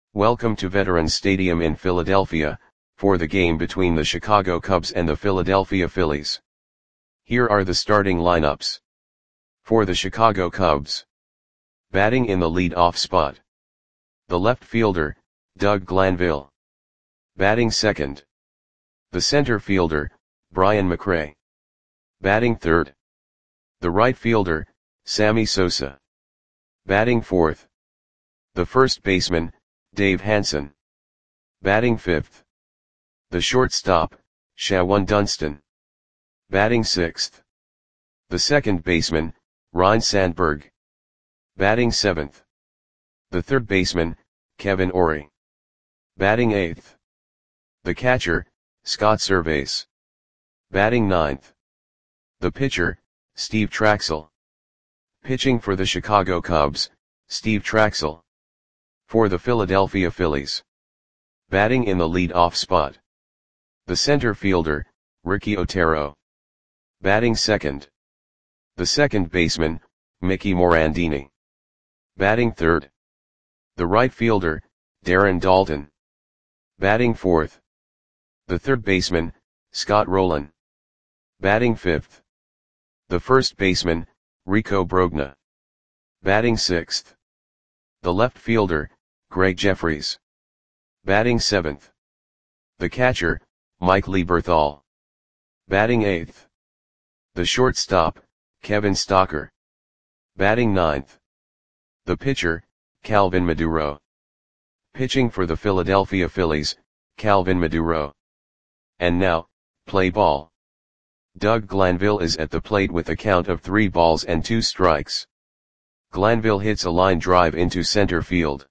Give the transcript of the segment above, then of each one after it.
Welcome to Veterans Stadium in Philadelphia, for the game between the Chicago Cubs and the Philadelphia Phillies. Here are the starting lineups. For the Chicago Cubs. Batting in the lead-off spot. The left fielder, Doug Glanville. Batting second. The center fielder, Brian McRae. Batting third. The right fielder, Sammy Sosa. Batting fourth. The first baseman, Dave Hansen. Batting fifth. The shortstop, Shawon Dunston. Batting sixth. The second baseman, Ryne Sandberg. Batting seventh. The third baseman, Kevin Orie. Batting eighth. The catcher, Scott Servais. Batting ninth. The pitcher, Steve Trachsel. Pitching for the Chicago Cubs, Steve Trachsel. For the Philadelphia Phillies. Batting in the lead-off spot. The center fielder, Ricky Otero. Batting second. The second baseman, Mickey Morandini. Batting third. The right fielder, Darren Daulton. Batting fourth. The third baseman, Scott Rolen. Batting fifth. The first baseman, Rico Brogna. Batting sixth. The left fielder, Greg Jeffries. Batting seventh. The catcher, Mike Lieberthal. Batting eighth. The shortstop, Kevin Stocker. Batting ninth. The pitcher, Calvin Maduro. Pitching for the Philadelphia Phillies, Calvin Maduro. And now, play ball. Doug Glanville is at the plate with a count of 3 balls and 2 strikes. Glanville hits a line drive into center field.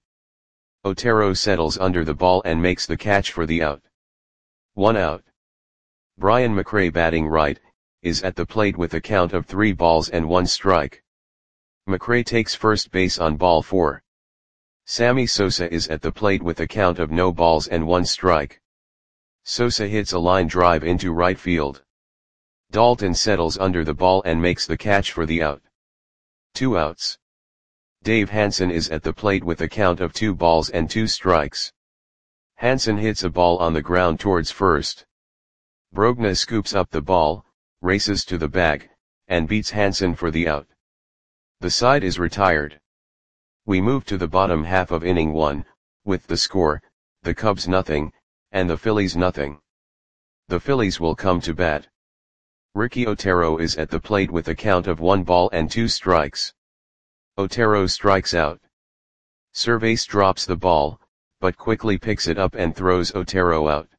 Otero settles under the ball and makes the catch for the out. 1 out. Brian McRae, batting right, is at the plate with a count of 3 balls and 1 strike. McRae takes first base on ball 4. Sammy Sosa is at the plate with a count of no balls and 1 strike. Sosa hits a line drive into right field. Daulton settles under the ball and makes the catch for the out. 2 outs. Dave Hansen is at the plate with a count of 2 balls and 2 strikes. Hansen hits a ball on the ground towards first. Brogna scoops up the ball, races to the bag, and beats Hansen for the out. The side is retired. We move to the bottom half of inning 1, with the score, the Cubs 0, and the Phillies 0. The Phillies will come to bat. Ricky Otero is at the plate with a count of 1 ball and 2 strikes. Otero strikes out. Servais drops the ball, but quickly picks it up and throws Otero out.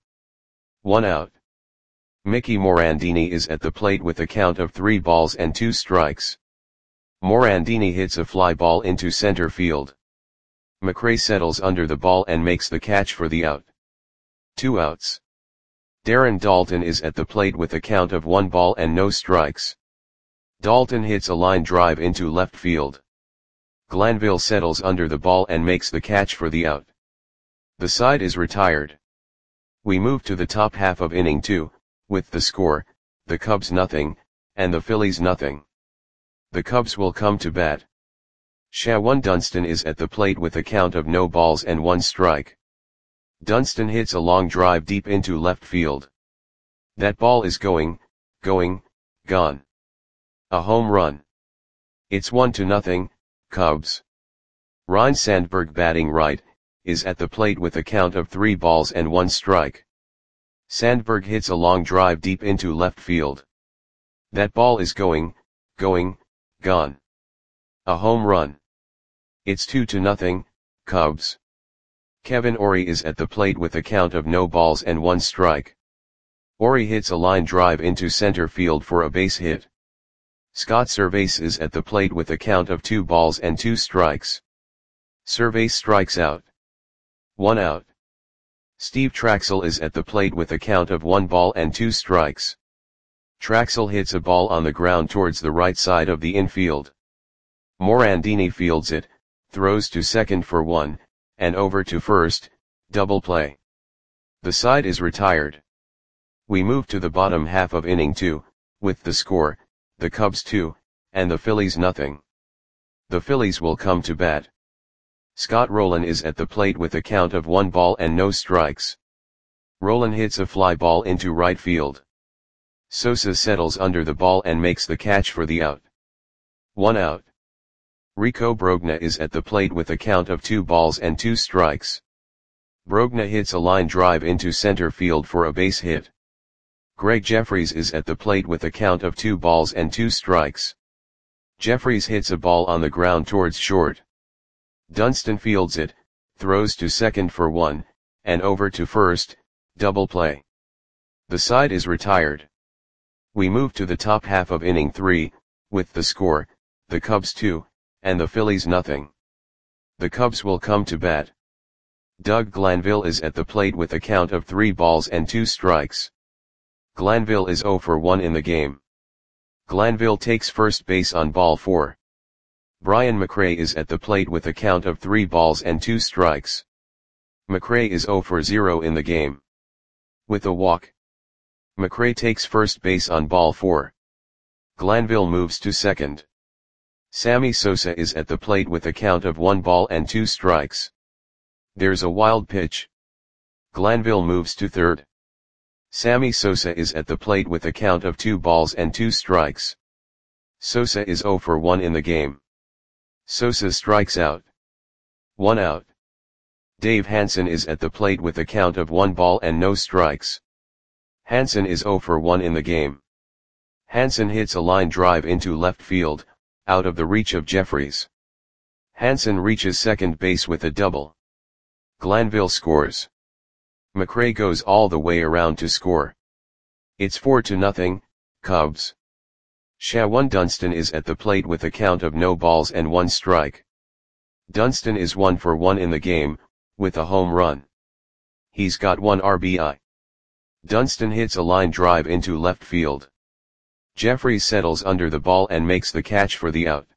1 out. Mickey Morandini is at the plate with a count of 3 balls and 2 strikes. Morandini hits a fly ball into center field. McRae settles under the ball and makes the catch for the out. 2 outs. Darren Daulton is at the plate with a count of 1 ball and no strikes. Daulton hits a line drive into left field. Glanville settles under the ball and makes the catch for the out. The side is retired. We move to the top half of inning 2, with the score, the Cubs 0, and the Phillies 0. The Cubs will come to bat. Shawon Dunston is at the plate with a count of no balls and 1 strike. Dunston hits a long drive deep into left field. That ball is gone. A home run. It's 1-0, Cubs. Ryne Sandberg, batting right, is at the plate with a count of 3 balls and 1 strike. Sandberg hits a long drive deep into left field. That ball is gone. A home run. It's 2-0, Cubs. Kevin Orie is at the plate with a count of no balls and 1 strike. Orie hits a line drive into center field for a base hit. Scott Servais is at the plate with a count of 2 balls and 2 strikes. Servais strikes out. 1 out. Steve Trachsel is at the plate with a count of 1 ball and 2 strikes. Trachsel hits a ball on the ground towards the right side of the infield. Morandini fields it, throws to second for 1, and over to first, double play. The side is retired. We move to the bottom half of inning 2, with the score, the Cubs 2, and the Phillies 0. The Phillies will come to bat. Scott Rowland is at the plate with a count of 1 ball and no strikes. Rowland hits a fly ball into right field. Sosa settles under the ball and makes the catch for the out. 1 out. Rico Brogna is at the plate with a count of 2 balls and 2 strikes. Brogna hits a line drive into center field for a base hit. Greg Jeffries is at the plate with a count of 2 balls and 2 strikes. Jeffries hits a ball on the ground towards short. Dunston fields it, throws to second for 1, and over to first, double play. The side is retired. We move to the top half of inning 3, with the score, the Cubs 2, and the Phillies nothing. The Cubs will come to bat. Doug Glanville is at the plate with a count of 3 balls and 2 strikes. Glanville is 0 for 1 in the game. Glanville takes first base on ball 4. Brian McRae is at the plate with a count of 3 balls and 2 strikes. McRae is 0 for 0 in the game. With a walk, McRae takes first base on ball 4. Glanville moves to second. Sammy Sosa is at the plate with a count of 1 ball and 2 strikes. There's a wild pitch. Glanville moves to third. Sammy Sosa is at the plate with a count of 2 balls and 2 strikes. Sosa is 0 for 1 in the game. Sosa strikes out. 1 out. Dave Hansen is at the plate with a count of 1 ball and no strikes. Hansen is 0 for 1 in the game. Hansen hits a line drive into left field, out of the reach of Jeffries. Hansen reaches second base with a double. Glanville scores. McRae goes all the way around to score. It's 4-0, Cubs. Shawan Dunston is at the plate with a count of no balls and 1 strike. Dunston is 1 for 1 in the game, with a home run. He's got 1 RBI. Dunston hits a line drive into left field. Jeffries settles under the ball and makes the catch for the out.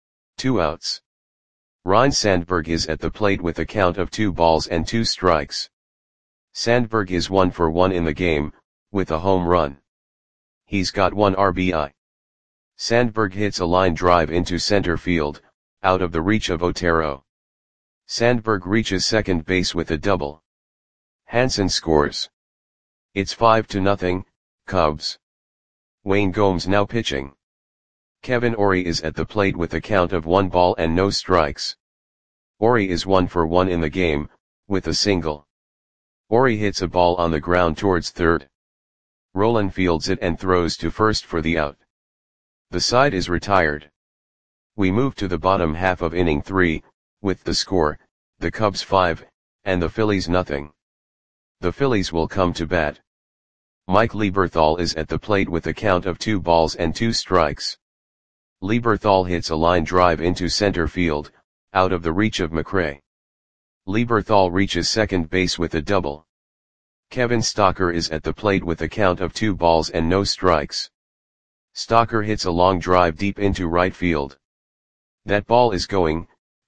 2 outs. Ryne Sandberg is at the plate with a count of 2 balls and 2 strikes. Sandberg is 1 for 1 in the game, with a home run. He's got 1 RBI. Sandberg hits a line drive into center field, out of the reach of Otero. Sandberg reaches second base with a double. Hansen scores. It's 5-0, Cubs. Wayne Gomes now pitching. Kevin Orie is at the plate with a count of 1 ball and no strikes. Orie is 1 for 1 in the game, with a single. Orie hits a ball on the ground towards third. Rowland fields it and throws to first for the out. The side is retired. We move to the bottom half of inning 3, with the score, the Cubs 5, and the Phillies nothing. The Phillies will come to bat. Mike Lieberthal is at the plate with a count of 2 balls and 2 strikes. Lieberthal hits a line drive into center field, out of the reach of McRae. Lieberthal reaches second base with a double. Kevin Stocker is at the plate with a count of 2 balls and no strikes. Stocker hits a long drive deep into right field. That ball is gone.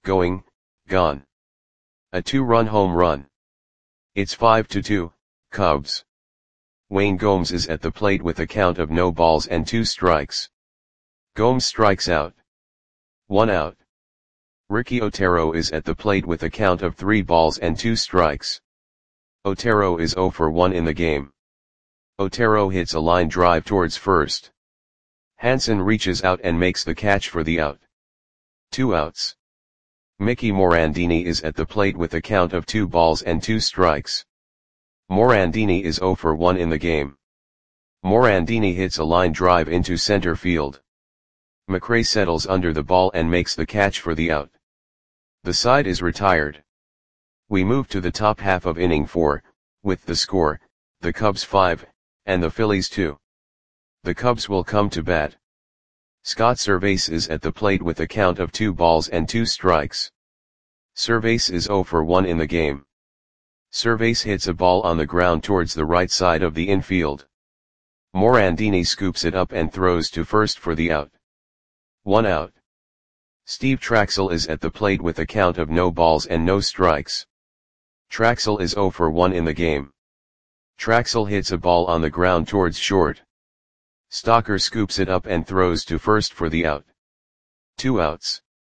A 2-run home run. It's 5-2, Cubs. Wayne Gomes is at the plate with a count of no balls and 2 strikes. Gomes strikes out. 1 out. Ricky Otero is at the plate with a count of 3 balls and 2 strikes. Otero is 0 for 1 in the game. Otero hits a line drive towards first. Hansen reaches out and makes the catch for the out. 2 outs. Mickey Morandini is at the plate with a count of 2 balls and 2 strikes. Morandini is 0 for 1 in the game. Morandini hits a line drive into center field. McRae settles under the ball and makes the catch for the out. The side is retired. We move to the top half of inning 4, with the score, the Cubs 5, and the Phillies 2. The Cubs will come to bat. Scott Servais is at the plate with a count of 2 balls and 2 strikes. Servais is 0 for 1 in the game. Servais hits a ball on the ground towards the right side of the infield. Morandini scoops it up and throws to first for the out. 1 out. Steve Traxel is at the plate with a count of no balls and no strikes. Traxel is 0 for 1 in the game. Traxel hits a ball on the ground towards short. Stocker scoops it up and throws to first for the out. 2 outs.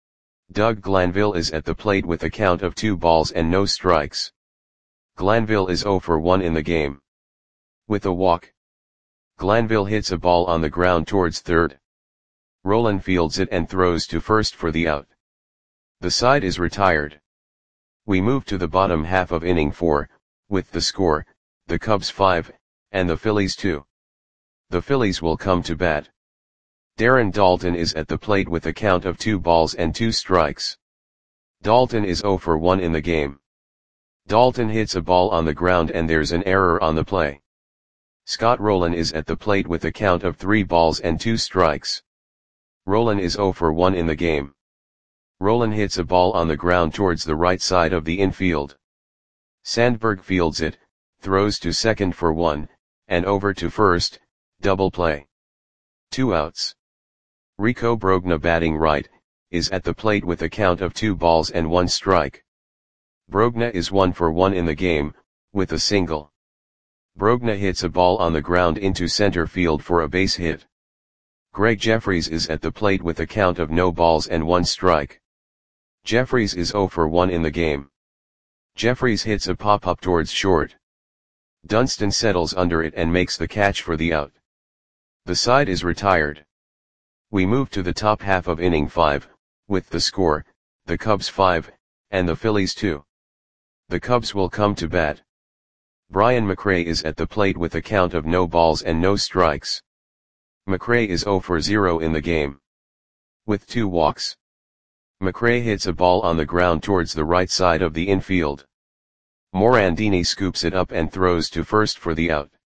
Doug Glanville is at the plate with a count of 2 balls and no strikes. Glanville is 0 for 1 in the game. With a walk, Glanville hits a ball on the ground towards third. Rolen fields it and throws to first for the out. The side is retired. We move to the bottom half of inning 4, with the score, the Cubs 5, and the Phillies 2. The Phillies will come to bat. Darren Daulton is at the plate with a count of 2 balls and 2 strikes. Daulton is 0 for 1 in the game. Daulton hits a ball on the ground and there's an error on the play. Scott Rolen is at the plate with a count of 3 balls and 2 strikes. Rolen is 0 for 1 in the game. Rolen hits a ball on the ground towards the right side of the infield. Sandberg fields it, throws to second for 1, and over to first, double play. 2 outs. Rico Brogna batting right, is at the plate with a count of 2 balls and 1 strike. Brogna is 1 for 1 in the game, with a single. Brogna hits a ball on the ground into center field for a base hit. Greg Jeffries is at the plate with a count of no balls and 1 strike. Jeffries is 0 for 1 in the game. Jeffries hits a pop-up towards short. Dunston settles under it and makes the catch for the out. The side is retired. We move to the top half of inning 5, with the score, the Cubs 5, and the Phillies 2. The Cubs will come to bat. Brian McRae is at the plate with a count of no balls and no strikes. McRae is 0 for 0 in the game. With 2 walks. McRae hits a ball on the ground towards the right side of the infield. Morandini scoops it up and throws to first for the out.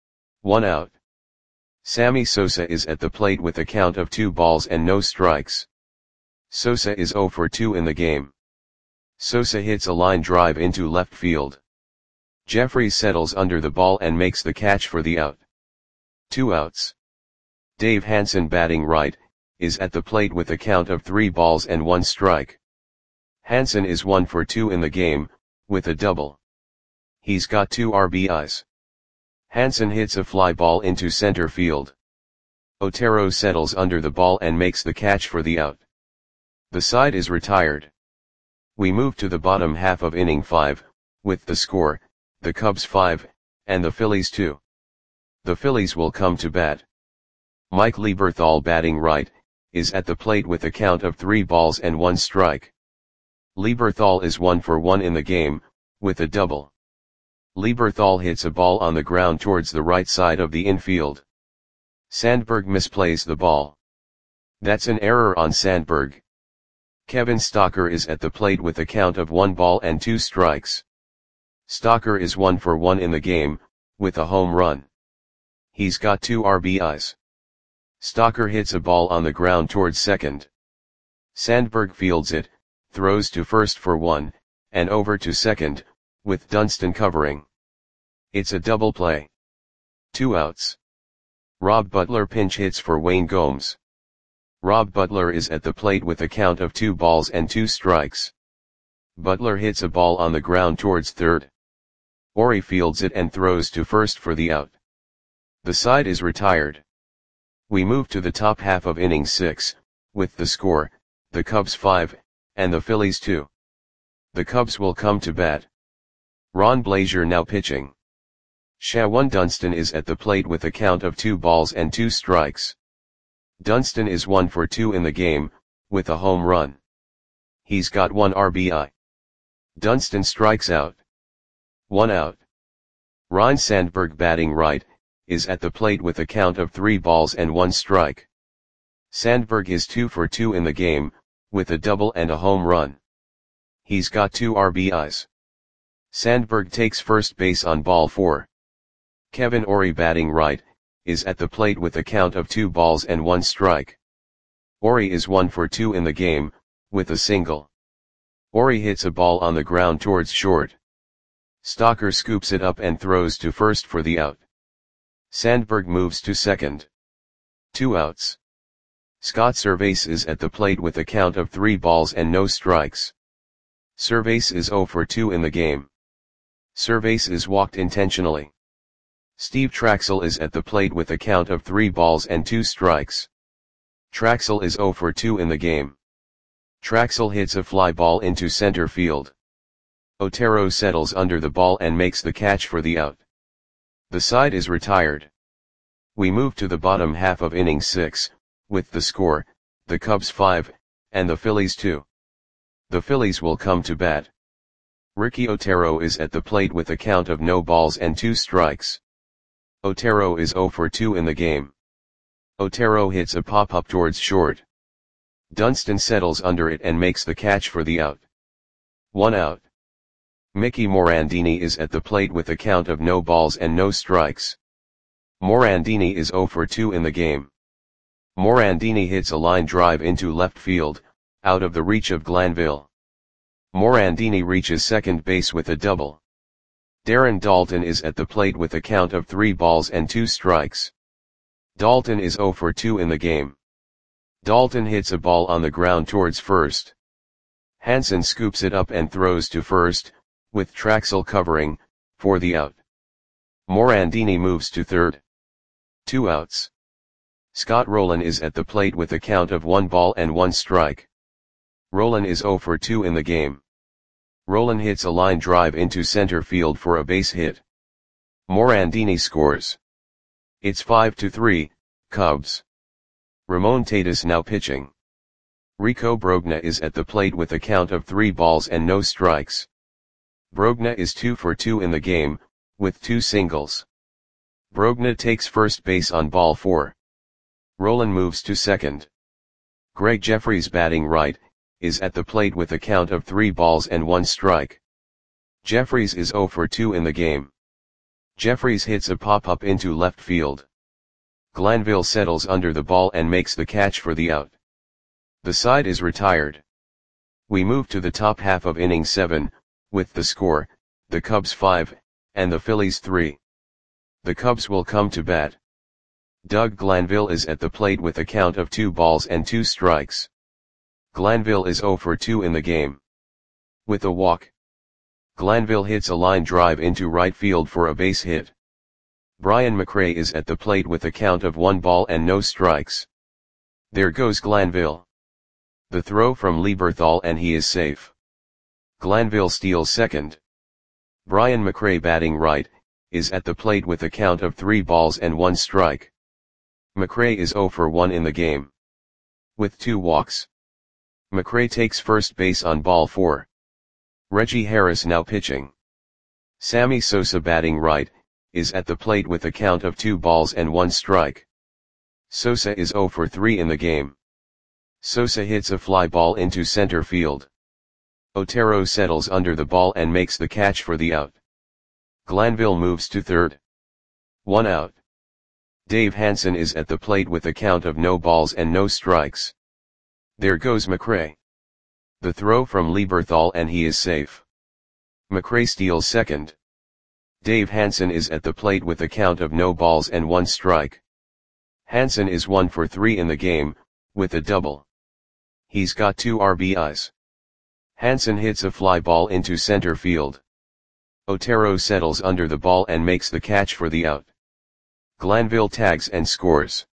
1 out. Sammy Sosa is at the plate with a count of 2 balls and no strikes. Sosa is 0 for 2 in the game. Sosa hits a line drive into left field. Jeffries settles under the ball and makes the catch for the out. 2 outs. Dave Hansen batting right, is at the plate with a count of 3 balls and 1 strike. Hansen is 1 for 2 in the game, with a double. He's got 2 RBIs. Hansen hits a fly ball into center field. Otero settles under the ball and makes the catch for the out. The side is retired. We move to the bottom half of inning 5, with the score, the Cubs 5, and the Phillies 2. The Phillies will come to bat. Mike Lieberthal batting right, is at the plate with a count of 3 balls and 1 strike. Lieberthal is 1 for 1 in the game, with a double. Lieberthal hits a ball on the ground towards the right side of the infield. Sandberg misplays the ball. That's an error on Sandberg. Kevin Stocker is at the plate with a count of 1 ball and 2 strikes. Stocker is 1 for 1 in the game, with a home run. He's got 2 RBIs. Stocker hits a ball on the ground towards second. Sandberg fields it, throws to first for 1, and over to second, with Dunston covering. It's a double play. 2 outs. Rob Butler pinch hits for Wayne Gomes. Rob Butler is at the plate with a count of 2 balls and 2 strikes. Butler hits a ball on the ground towards third. Ori fields it and throws to first for the out. The side is retired. We move to the top half of inning 6, with the score, the Cubs 5, and the Phillies 2. The Cubs will come to bat. Ron Blazier now pitching. Shawan Dunston is at the plate with a count of 2 balls and 2 strikes. Dunston is 1 for 2 in the game, with a home run. He's got 1 RBI. Dunston strikes out. 1 out. Ryne Sandberg batting right, is at the plate with a count of 3 balls and 1 strike. Sandberg is 2 for 2 in the game, with a double and a home run. He's got 2 RBIs. Sandberg takes first base on ball 4. Kevin Ori batting right, is at the plate with a count of 2 balls and 1 strike. Ori is 1 for 2 in the game, with a single. Ori hits a ball on the ground towards short. Stocker scoops it up and throws to first for the out. Sandberg moves to second. 2 outs. Scott Servais is at the plate with a count of 3 balls and no strikes. Servais is 0 for 2 in the game. Servais is walked intentionally. Steve Traxel is at the plate with a count of 3 balls and 2 strikes. Traxel is 0 for 2 in the game. Traxel hits a fly ball into center field. Otero settles under the ball and makes the catch for the out. The side is retired. We move to the bottom half of inning 6, with the score, the Cubs 5, and the Phillies 2. The Phillies will come to bat. Ricky Otero is at the plate with a count of no balls and 2 strikes. Otero is 0 for 2 in the game. Otero hits a pop-up towards short. Dunston settles under it and makes the catch for the out. 1 out. Mickey Morandini is at the plate with a count of no balls and no strikes. Morandini is 0 for 2 in the game. Morandini hits a line drive into left field, out of the reach of Glanville. Morandini reaches second base with a double. Darren Daulton is at the plate with a count of 3 balls and 2 strikes. Daulton is 0 for 2 in the game. Daulton hits a ball on the ground towards first. Hansen scoops it up and throws to first, with Traxel covering, for the out. Morandini moves to third. 2 outs. Scott Rolen is at the plate with a count of 1 ball and 1 strike. Rolen is 0 for 2 in the game. Rolen hits a line drive into center field for a base hit. Morandini scores. It's 5-3, Cubs. Ramon Tatis now pitching. Rico Brogna is at the plate with a count of 3 balls and no strikes. Brogna is 2 for 2 in the game, with 2 singles. Brogna takes first base on ball 4. Rolen moves to second. Greg Jeffries batting right, is at the plate with a count of 3 balls and 1 strike. Jeffries is 0 for 2 in the game. Jeffries hits a pop-up into left field. Glanville settles under the ball and makes the catch for the out. The side is retired. We move to the top half of inning 7, with the score, the Cubs 5, and the Phillies 3. The Cubs will come to bat. Doug Glanville is at the plate with a count of 2 balls and 2 strikes. Glanville is 0 for 2 in the game. With a walk. Glanville hits a line drive into right field for a base hit. Brian McRae is at the plate with a count of 1 ball and no strikes. There goes Glanville. The throw from Lieberthal and he is safe. Glanville steals second. Brian McRae batting right, is at the plate with a count of 3 balls and 1 strike. McRae is 0 for 1 in the game. With 2 walks. McRae takes first base on ball 4. Reggie Harris now pitching. Sammy Sosa batting right, is at the plate with a count of 2 balls and 1 strike. Sosa is 0 for 3 in the game. Sosa hits a fly ball into center field. Otero settles under the ball and makes the catch for the out. Glanville moves to third. 1 out. Dave Hansen is at the plate with a count of no balls and no strikes. There goes McRae. The throw from Lieberthal and he is safe. McRae steals second. Dave Hansen is at the plate with a count of no balls and 1 strike. Hansen is 1 for 3 in the game, with a double. He's got 2 RBIs. Hansen hits a fly ball into center field. Otero settles under the ball and makes the catch for the out. Glanville tags and scores.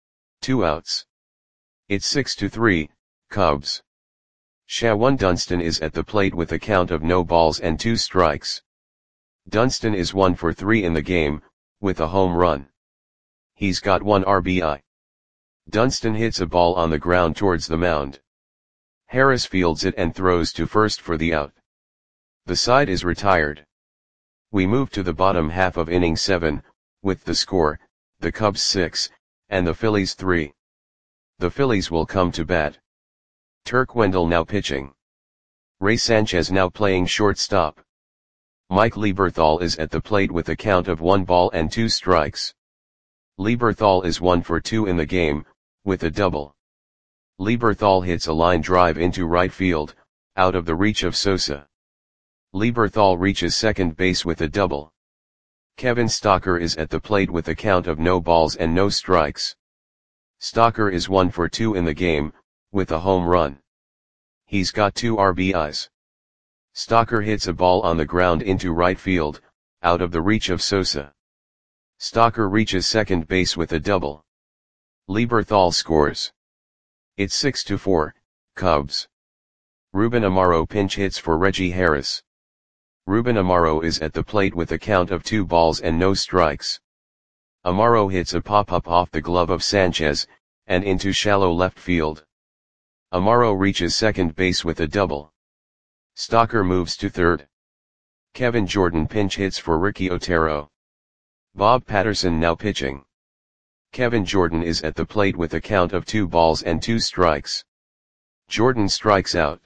2 outs. It's 6-3, Cubs. Shawan Dunston is at the plate with a count of no balls and 2 strikes. Dunston is 1 for 3 in the game, with a home run. He's got 1 RBI. Dunston hits a ball on the ground towards the mound. Harris fields it and throws to first for the out. The side is retired. We move to the bottom half of inning 7, with the score, the Cubs 6, and the Phillies 3. The Phillies will come to bat. Turk Wendell now pitching. Ray Sanchez now playing shortstop. Mike Lieberthal is at the plate with a count of 1 ball and 2 strikes. Lieberthal is 1 for 2 in the game, with a double. Lieberthal hits a line drive into right field, out of the reach of Sosa. Lieberthal reaches second base with a double. Kevin Stocker is at the plate with a count of no balls and no strikes. Stocker is 1 for 2 in the game, with a home run. He's got 2 RBIs. Stocker hits a ball on the ground into right field, out of the reach of Sosa. Stocker reaches second base with a double. Lieberthal scores. It's 6-4, Cubs. Ruben Amaro pinch hits for Reggie Harris. Ruben Amaro is at the plate with a count of 2 balls and no strikes. Amaro hits a pop-up off the glove of Sanchez, and into shallow left field. Amaro reaches second base with a double. Stalker moves to third. Kevin Jordan pinch hits for Ricky Otero. Bob Patterson now pitching. Kevin Jordan is at the plate with a count of 2 balls and 2 strikes. Jordan strikes out.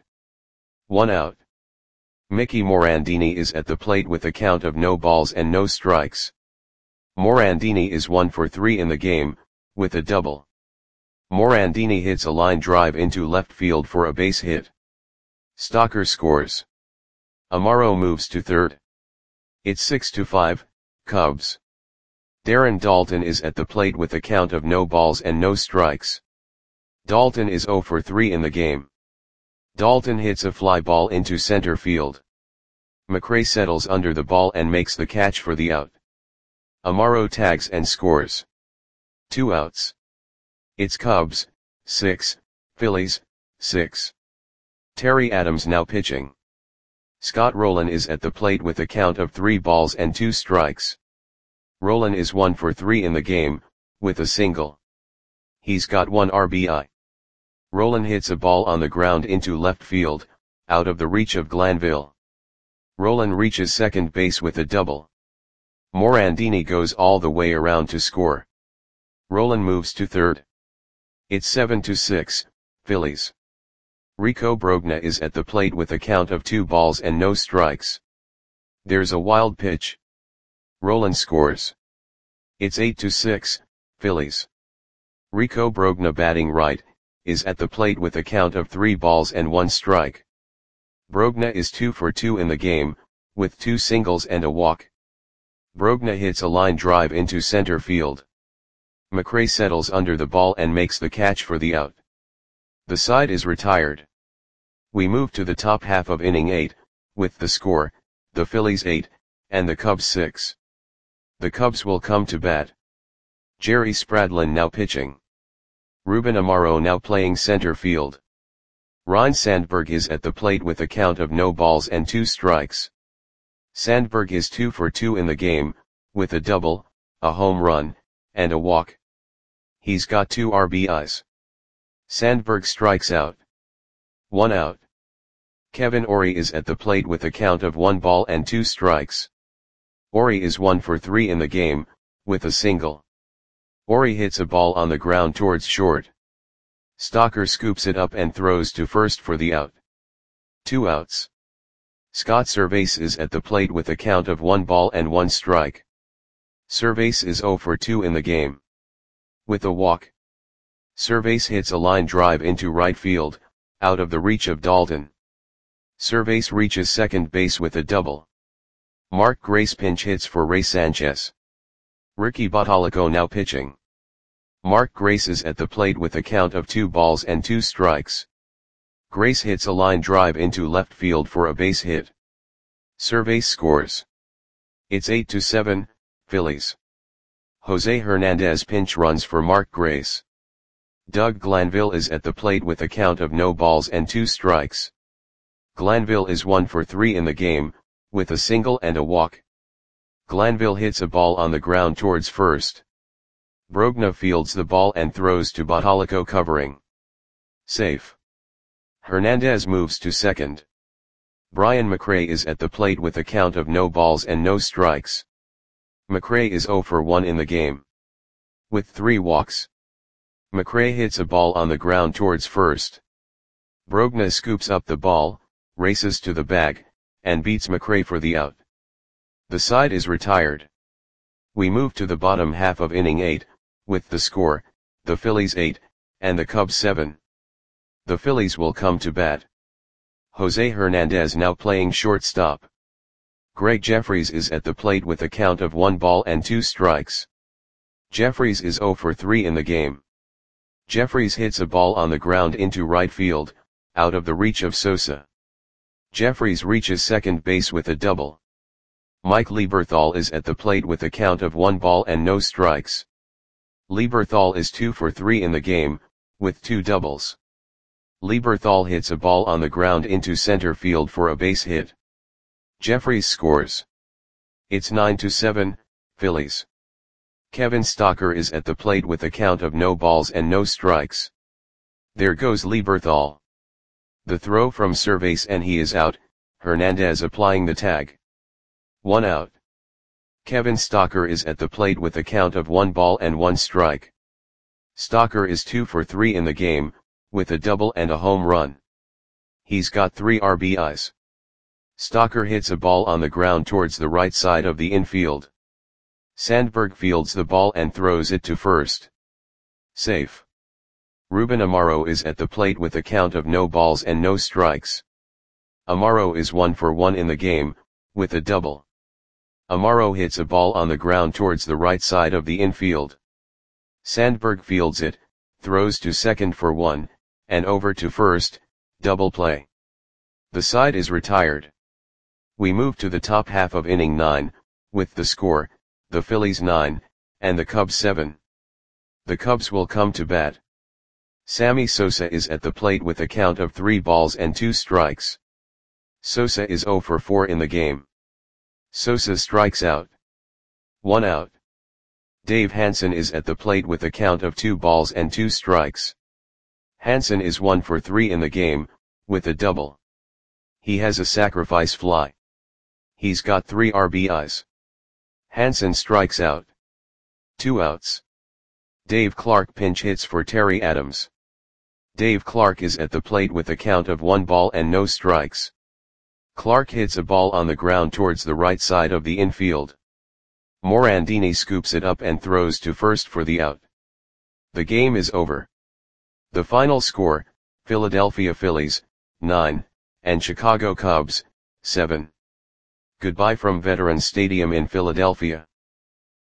1 out. Mickey Morandini is at the plate with a count of no balls and no strikes. Morandini is 1 for 3 in the game, with a double. Morandini hits a line drive into left field for a base hit. Stalker scores. Amaro moves to third. It's 6-5, Cubs. Darren Daulton is at the plate with a count of no balls and no strikes. Daulton is 0 for 3 in the game. Daulton hits a fly ball into center field. McRae settles under the ball and makes the catch for the out. Amaro tags and scores. 2 outs. It's Cubs, 6, Phillies, 6. Terry Adams now pitching. Scott Rowland is at the plate with a count of 3 balls and 2 strikes. Rowland is 1 for 3 in the game, with a single. He's got 1 RBI. Rowland hits a ball on the ground into left field, out of the reach of Glanville. Rowland reaches second base with a double. Morandini goes all the way around to score. Rowland moves to third. It's 7-6, Phillies. Rico Brogna is at the plate with a count of 2 balls and no strikes. There's a wild pitch. Rowland scores. It's 8-6, Phillies. Rico Brogna batting right, is at the plate with a count of 3 balls and 1 strike. Brogna is 2 for 2 in the game, with 2 singles and a walk. Brogna hits a line drive into center field. McRae settles under the ball and makes the catch for the out. The side is retired. We move to the top half of inning 8, with the score, the Phillies 8, and the Cubs 6. The Cubs will come to bat. Jerry Spradlin now pitching. Ruben Amaro now playing center field. Ryne Sandberg is at the plate with a count of no balls and 2 strikes. Sandberg is 2 for 2 in the game, with a double, a home run, and a walk. He's got 2 RBIs. Sandberg strikes out. 1 out. Kevin Orie is at the plate with a count of 1 ball and 2 strikes. Orie is 1 for 3 in the game, with a single. Orie hits a ball on the ground towards short. Stalker scoops it up and throws to first for the out. 2 outs. Scott Servais is at the plate with a count of 1 ball and 1 strike. Servais is 0 for 2 in the game. With a walk. Servais hits a line drive into right field, out of the reach of Daulton. Servais reaches second base with a double. Mark Grace pinch hits for Ray Sanchez. Ricky Bottalico now pitching. Mark Grace is at the plate with a count of 2 balls and 2 strikes. Grace hits a line drive into left field for a base hit. Servais scores. It's 8-7, Phillies. Jose Hernandez pinch runs for Mark Grace. Doug Glanville is at the plate with a count of no balls and 2 strikes. Glanville is 1 for 3 in the game, with a single and a walk. Glanville hits a ball on the ground towards first. Brogna fields the ball and throws to Bottalico covering. Safe. Hernandez moves to second. Brian McRae is at the plate with a count of no balls and no strikes. McRae is 0 for 1 in the game. With 3 walks. McRae hits a ball on the ground towards first. Brogna scoops up the ball, races to the bag, and beats McRae for the out. The side is retired. We move to the bottom half of inning 8, with the score, the Phillies 8, and the Cubs 7. The Phillies will come to bat. Jose Hernandez now playing shortstop. Greg Jeffries is at the plate with a count of 1 ball and 2 strikes. Jeffries is 0 for 3 in the game. Jeffries hits a ball on the ground into right field, out of the reach of Sosa. Jeffries reaches second base with a double. Mike Lieberthal is at the plate with a count of 1 ball and no strikes. Lieberthal is 2 for 3 in the game, with 2 doubles. Lieberthal hits a ball on the ground into center field for a base hit. Jeffries scores. It's 9-7, Phillies. Kevin Stocker is at the plate with a count of no balls and no strikes. There goes Lieberthal. The throw from Cervase and he is out, Hernandez applying the tag. 1 out. Kevin Stocker is at the plate with a count of 1 ball and 1 strike. Stocker is 2 for 3 in the game, with a double and a home run. He's got 3 RBIs. Stocker hits a ball on the ground towards the right side of the infield. Sandberg fields the ball and throws it to first. Safe. Ruben Amaro is at the plate with a count of no balls and no strikes. Amaro is 1 for 1 in the game, with a double. Amaro hits a ball on the ground towards the right side of the infield. Sandberg fields it, throws to second for 1, and over to first, double play. The side is retired. We move to the top half of inning 9, with the score, the Phillies 9, and the Cubs 7. The Cubs will come to bat. Sammy Sosa is at the plate with a count of 3 balls and 2 strikes. Sosa is 0 for 4 in the game. Sosa strikes out. 1 out. Dave Hansen is at the plate with a count of 2 balls and 2 strikes. Hansen is 1 for 3 in the game, with a double. He has a sacrifice fly. He's got 3 RBIs. Hansen strikes out. 2 outs. Dave Clark pinch hits for Terry Adams. Dave Clark is at the plate with a count of 1 ball and no strikes. Clark hits a ball on the ground towards the right side of the infield. Morandini scoops it up and throws to first for the out. The game is over. The final score, Philadelphia Phillies, 9, and Chicago Cubs, 7. Goodbye from Veterans Stadium in Philadelphia.